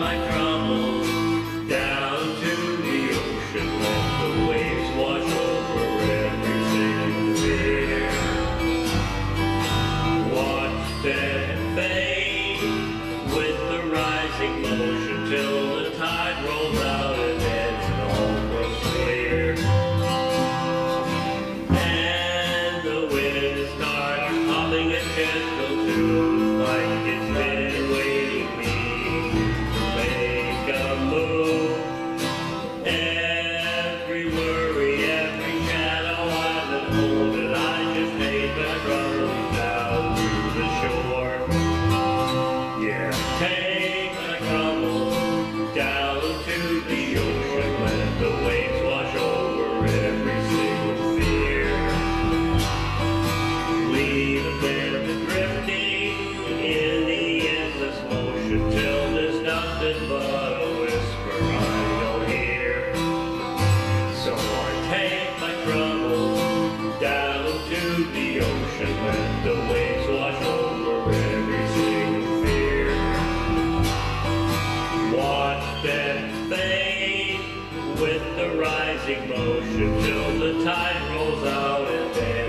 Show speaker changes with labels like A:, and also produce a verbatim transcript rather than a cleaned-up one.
A: my troubles down to the ocean. Let the waves wash over every single fear. Watch them fade with the rising motion till the tide rolls out and then it all grows clear. And the wind starts popping a gentle tune like it's been waiting me to make a move. Every worry, every shadow I've been holding, I just hate that rolling down to the shore. Yeah, take my troubles down to the ocean, let the waves wash over every single fear. Leave them drifting in the endless motion till there's nothing but a whisper I don't hear. So I take my troubles down to the ocean, let the waves wash over every single fear. Watch them fade with the rising motion till the tide rolls out and then